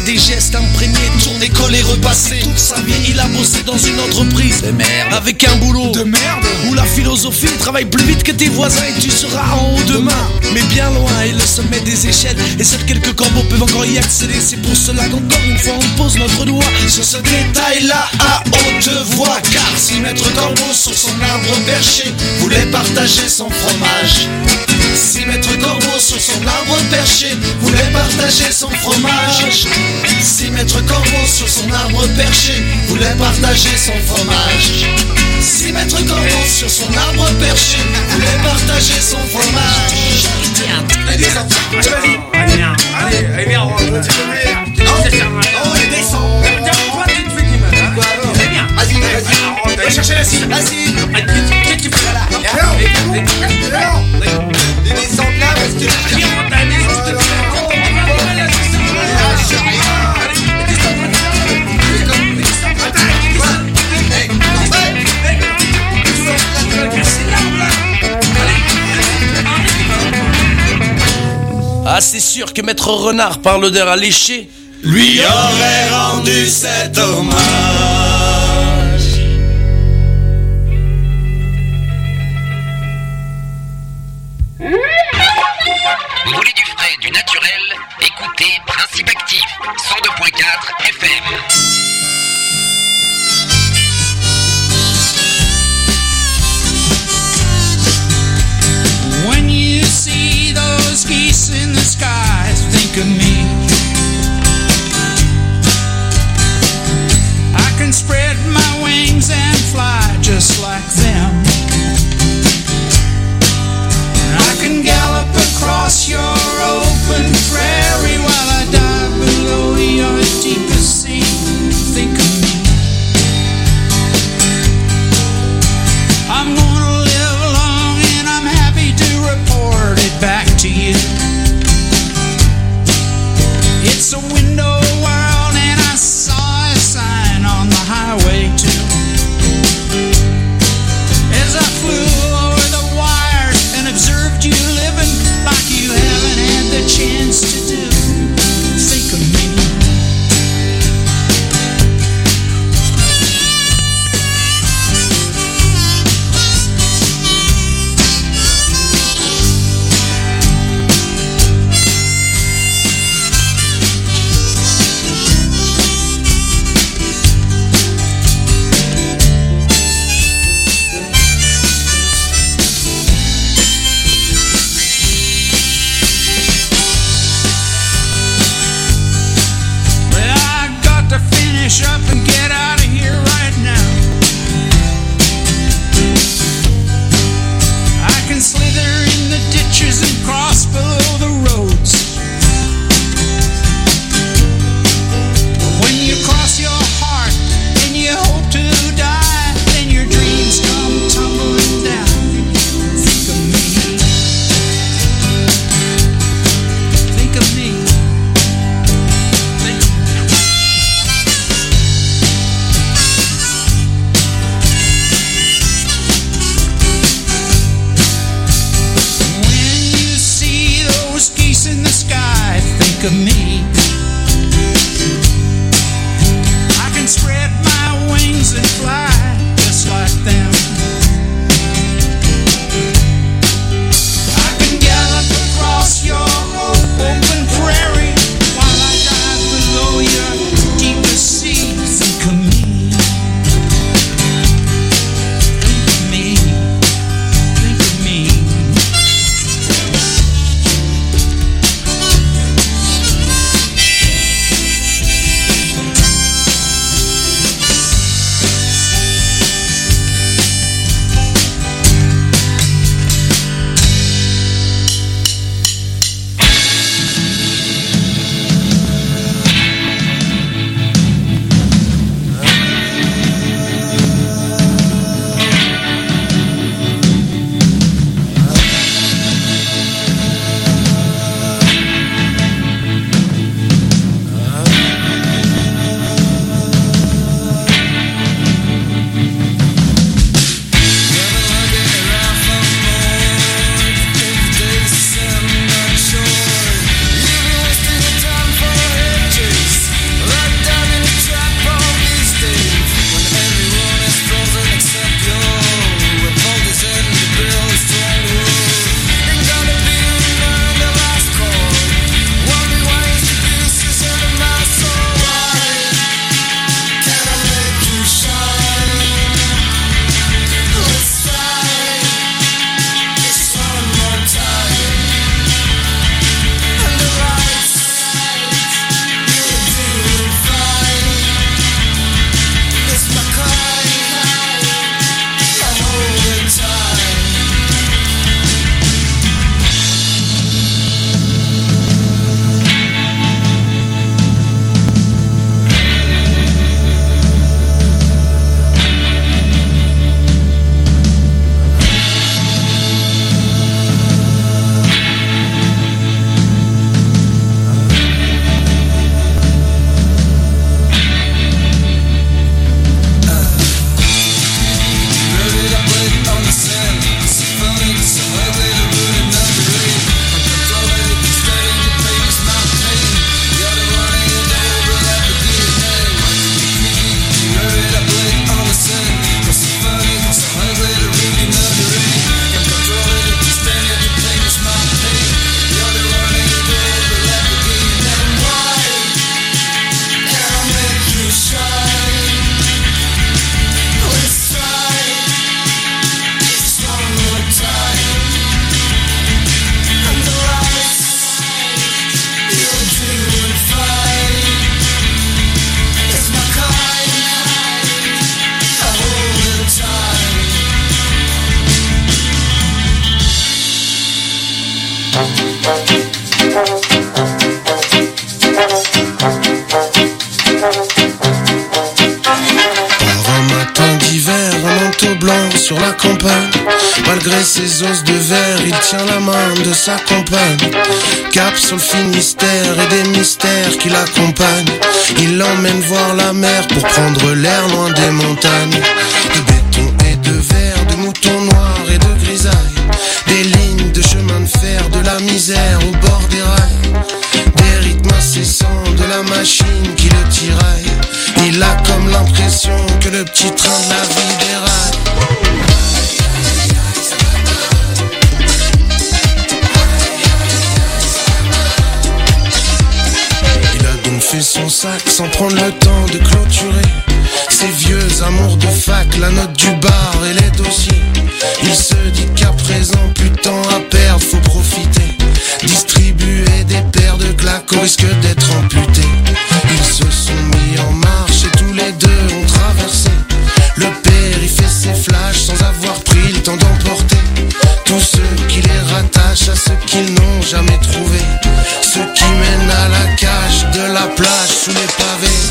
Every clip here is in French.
des gestes imprégnés de son école et repassé. Toute sa vie il a bossé dans une entreprise de merde, avec un boulot de merde, où la philosophie travaille plus vite que tes voisins et tu seras en haut demain. Mais bien loin est le sommet des échelles, et seuls quelques corbeaux peuvent encore y accéder. C'est pour cela qu'encore une fois on pose notre doigt sur ce détail-là à haute voix. Car si Maître Corbeau sur son arbre perché voulait partager son fromage, si Maître Corbeau sur son arbre perché voulait partager son fromage, si Maître Corbeau sur son arbre perché voulait partager son fromage, si Maître Corbeau sur son arbre perché voulait partager son fromage. Allez, viens, on va descend. Vas-y, va chercher la cible. Vas-y. Qu'est-ce que tu fais là? Descends là parce que ah, c'est sûr que Maître Renard parle d'heure à lécher lui aurait rendu cet hommage. Vous voulez du frais, du naturel? Écoutez Principe Actif, 102.4 FM. When you see those geese in the sky, think of me. I can spread my wings and fly just like them. I can gallop across your open prairie while I dive below your deepest sea. Think of me. I'm gonna live long and I'm happy to report it back to you. It's a window world and I saw a sign on the highway too. As I flew over the wires and observed you living like you haven't had the chance to do. Think of me. Up and get out of here right now. I can slither in the ditches and cross below the roads. But when you cross your heart and you hope to die, then your dreams come tumbling down. Think of me. Think of me. In the sky, think of me. I can spread my wings and fly just like them. I can gallop across your open prairie while I dive below your deepest sea. Think of me. Think of me. Think of me. sur la campagne. Malgré ses os de verre, il tient la main de sa compagne. Cap sur le Finistère et des mystères qui l'accompagnent. Il l'emmène voir la mer pour prendre l'air loin des montagnes. De béton et de verre, de moutons noirs et de grisailles. Des lignes de chemin de fer, de la misère au bord des rails. Des rythmes incessants de la machine qui le tiraille. Il a comme l'impression que le petit train de la vie déraille. Il a donc fait son sac sans prendre le temps de clôturer ses vieux amours de fac, la note du bar et les dossiers. Il se dit qu'à présent, plus de temps à perdre, faut profiter. Distribuer des paires de claques au risque d'être amputés. Ils se sont mis en marche et tous les deux ont traversé. Le père il fait ses flashs sans avoir pris le temps d'emporter tous ceux qui les rattachent à ceux qu'ils n'ont jamais trouvé. Ceux qui mènent à la cage de la plage sous les pavés.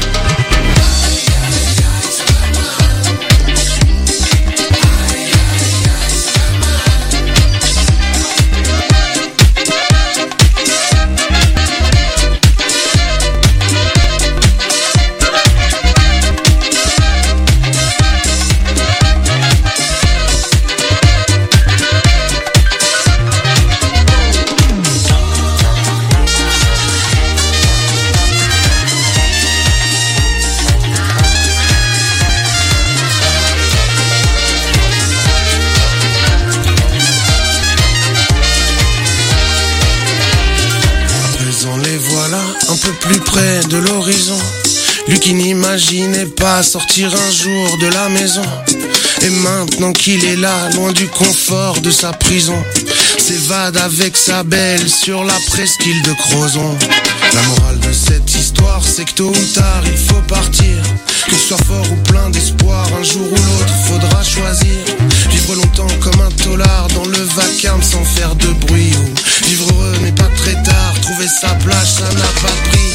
Plus près de l'horizon, lui qui n'imaginait pas sortir un jour de la maison. Et maintenant qu'il est là, loin du confort de sa prison, s'évade avec sa belle sur la presqu'île de Crozon. La morale de cette histoire, c'est que tôt ou tard il faut partir. Que ce soit fort ou plein d'espoir, un jour ou l'autre faudra choisir. Vivre longtemps comme un tolard dans le vacarme sans faire de bruit. Ou vivre heureux mais pas très tard, trouver sa place ça n'a pas de prix.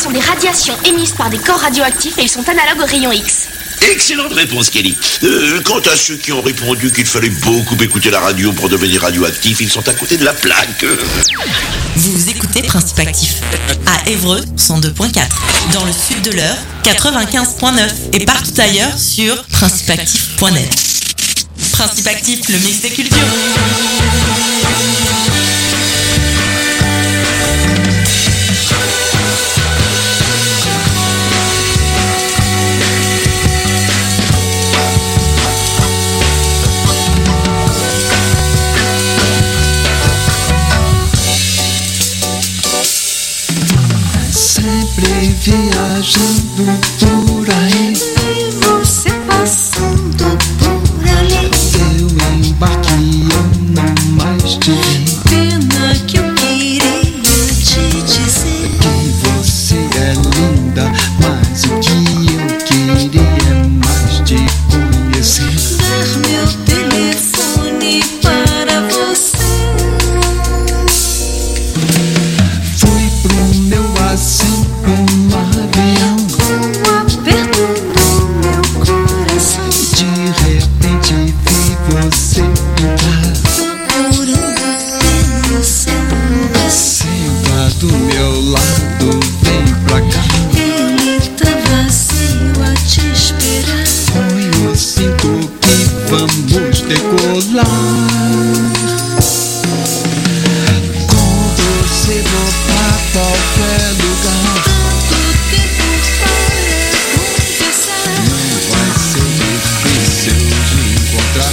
sont des radiations émises par des corps radioactifs et ils sont analogues aux rayons X. Excellente réponse, Kelly. Quant à ceux qui ont répondu qu'il fallait beaucoup écouter la radio pour devenir radioactif, ils sont à côté de la plaque. Vous écoutez Principe Actif à Évreux 102.4, dans le sud de l'Eure 95.9 et partout ailleurs sur principeactif.net. Principe Actif, le mix des cultures. Sempre viajando por aí, e você passando por ali. Eu embarquei, eu não mais te vi. Pena que eu queria te dizer Que você é linda, mas o que eu queria é mais te conhecer. dar meu telefone para você. Fui pro meu assento no avião, Com um aperto no meu coração, de repente vi você entrar. procurando pelo seu lugar. Senta do meu lado, vem pra cá. Ele tá vazio a te esperar. Põe o cinto que vamos decolar. Com você vou pra qualquer lugar. Tanto tempo para conversar. Não vai ser difícil de encontrar.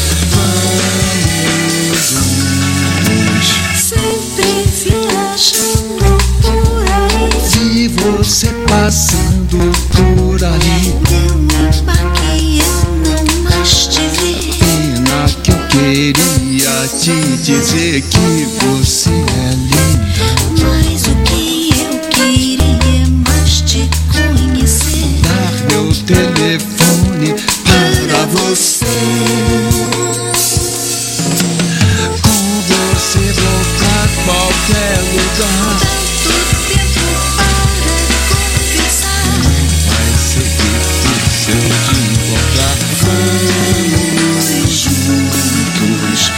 Vamos juntos. Sempre viajando por aí. Vi você passando por ali. Eu embarquei, eu não mais te vi. Pena que eu queria te dizer que você é linda. Mas o que eu queria é mais te conhecer. Dar meu telefone para você. Com você vou pra qualquer lugar. Tanto tempo para conversar. Vai ser difícil de encontrar. Vamos juntos.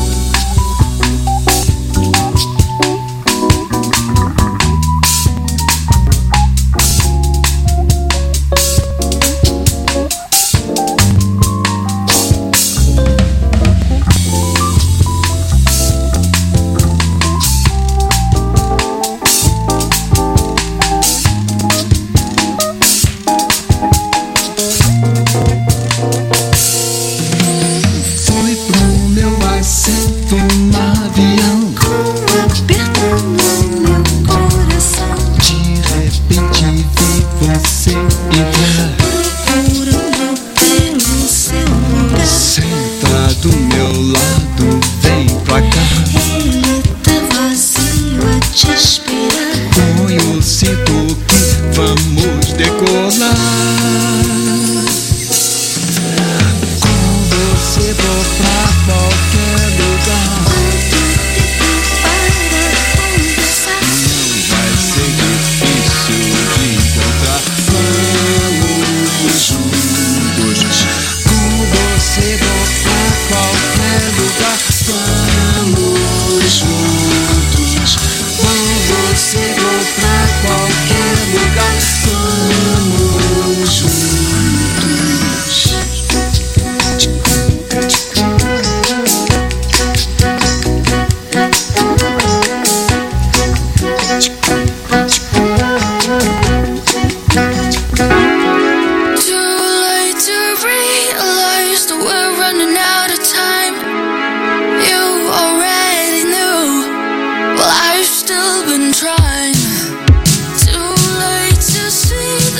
Fui pro meu assento no avião. Com um aperto no meu coração, De repente vi você entrar. procurando pelo seu lugar. Senta do meu lado, vem pra cá. Ele tá vazio a te esperar. Põe o cinto que vamos decolar. Com você vou pra qualquer lugar. Tanto tempo para conversar. Não vai ser difícil de encontrar. Vamos juntos. Com você vou pra qualquer lugar. Vamos juntos. Com você vou pra qualquer lugar. Vamos juntos. Too late to realize that we're running out of time. You already knew, well I've still been trying. Too late to see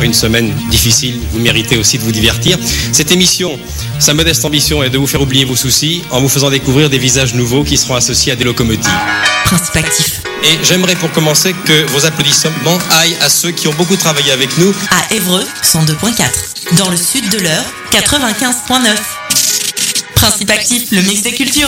après une semaine difficile, vous méritez aussi de vous divertir. Cette émission, sa modeste ambition est de vous faire oublier vos soucis en vous faisant découvrir des visages nouveaux qui seront associés à des locomotives. Principe actif. Et j'aimerais pour commencer que vos applaudissements aillent à ceux qui ont beaucoup travaillé avec nous. À Évreux, 102.4. Dans le sud de l'Eure, 95.9. Principe actif, le mix des cultures.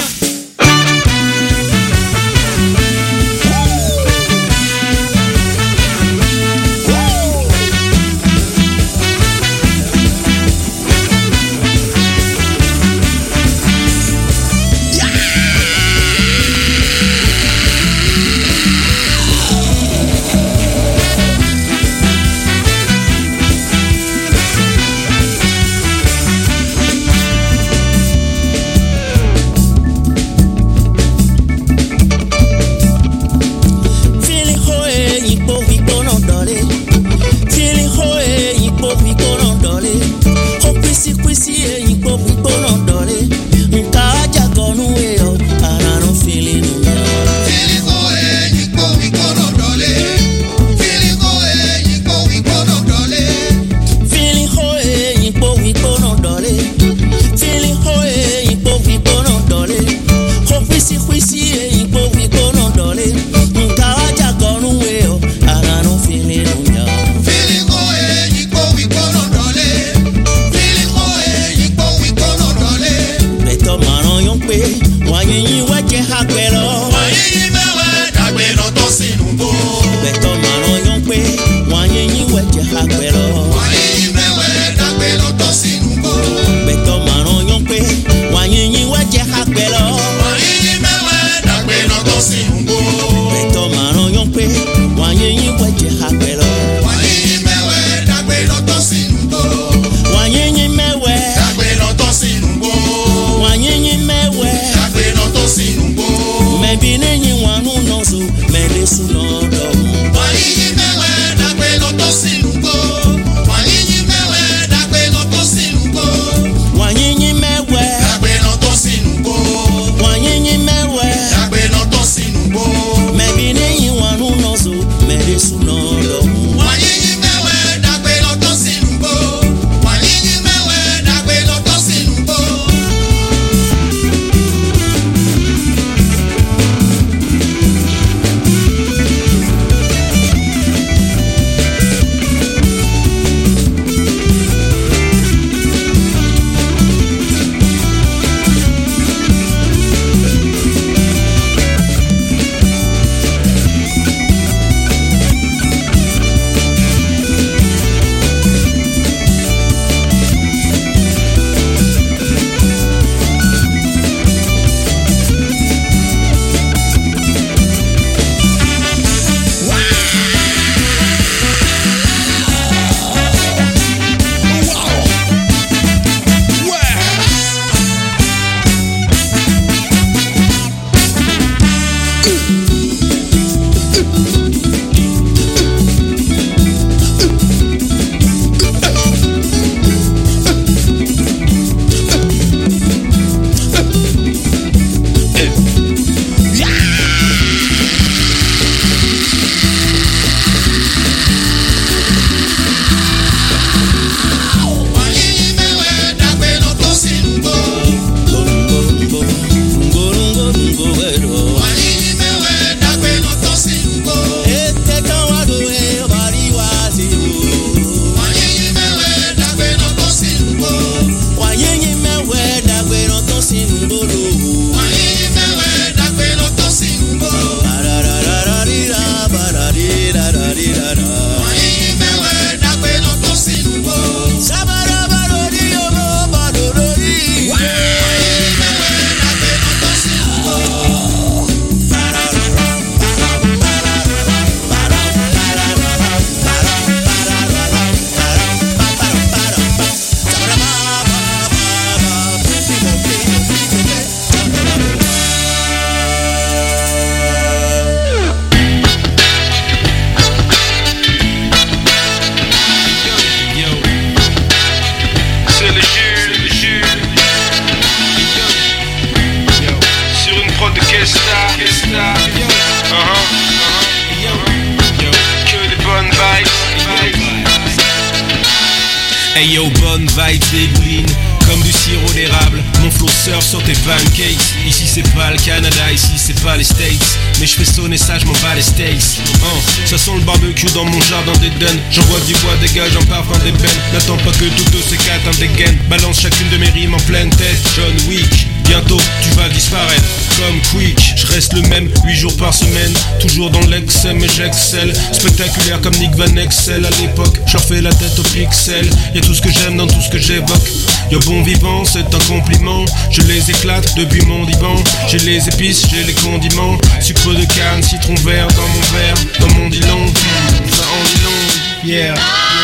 Hey yo, bonne vibe dégouline, comme du sirop d'érable. Mon flow surf sur tes pancakes. Ici c'est pas le Canada, ici c'est pas les States. Mais je fais sonner ça, je m'en bats les steaks. Ça sent le barbecue dans mon jardin d'Éden. J'envoie du bois, dégage un parfum d'ébène. N'attends pas que toutes ces quatre dégainent. Balance chacune de mes rimes en pleine tête. John Wick, bientôt tu vas disparaître comme Quick. Je reste le même 8 jours par semaine. Toujours dans l'excès mais j'excelle. Spectaculaire comme Nick Van Exel à l'époque. Je leur fais la tête au pixel. Y'a tout ce que j'aime dans tout ce que j'évoque. Y'a bon vivant, c'est un compliment. Je les éclate depuis mon divan. J'ai les épices, j'ai les condiments. Sucre de canne, citron vert dans mon verre. Dans mon dit long, ça en dit long. Yeah.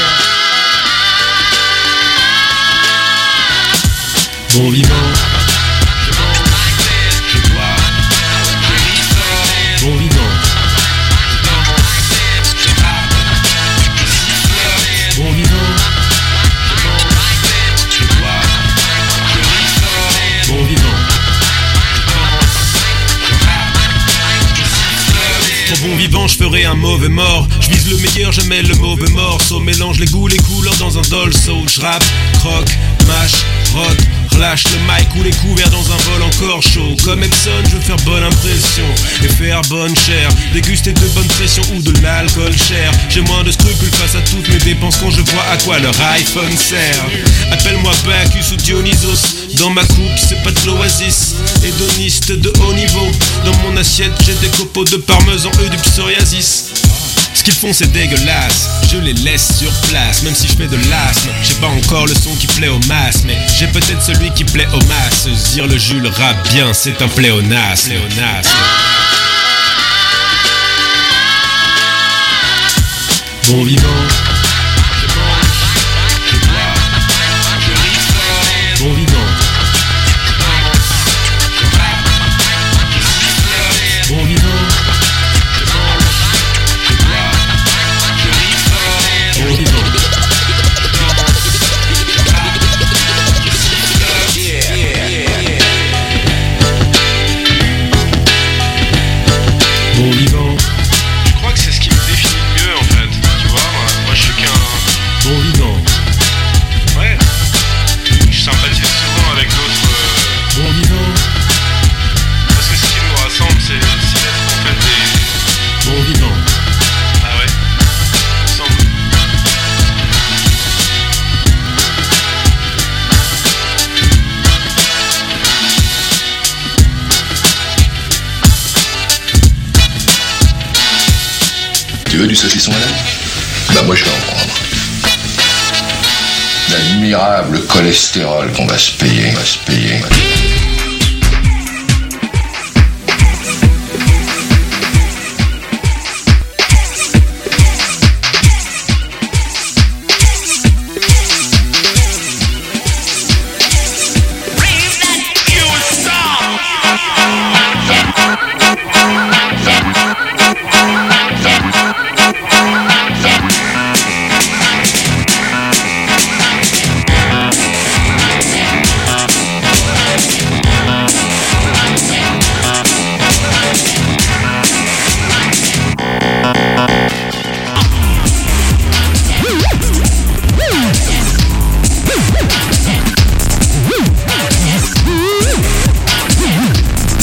Bon vivant. Bon vivant. Bon vivant. Bon vivant. Trop bon vivant, je ferai un mauvais mort. Je vise le meilleur, je mets le mauvais morceau. Mélange les goûts, les couleurs dans un dolso. Je rappe, croque, mâche, rote. Relâche le mic ou les couverts dans un vol encore chaud. Comme Epson, je veux faire bonne impression et faire bonne chair. Déguster de bonne pression ou de l'alcool cher. J'ai moins de scrupules face à toutes mes dépenses quand je vois à quoi leur iPhone sert. Appelle-moi Bacchus ou Dionysos. Dans ma coupe, c'est pas de l'oasis. Hédoniste de haut niveau. Dans mon assiette, j'ai des copeaux de parmesan, eux du psoriasis. Ce qu'ils font c'est dégueulasse, je les laisse sur place. Même si je fais de l'asthme, j'ai pas encore le son qui plaît aux masses. Mais j'ai peut-être celui qui plaît aux masses. Dire le Jules rappe bien, c'est un pléonasme. Bon vivant. Bon vivant. Bon vivant. Bon vivant. Bon vivant. Je crois que c'est ce qui me définit le mieux en fait. Tu vois, moi je suis qu'un bon vivant. Ouais. Je sympathise souvent avec d'autres. Bon vivant. Parce que ce qui nous rassemble, c'est d'être en fait des. Bon vivant. Ah ouais. Ensemble. Tu veux du saucisson malade? Bah moi je vais en prendre. L'admirable cholestérol qu'on va se payer.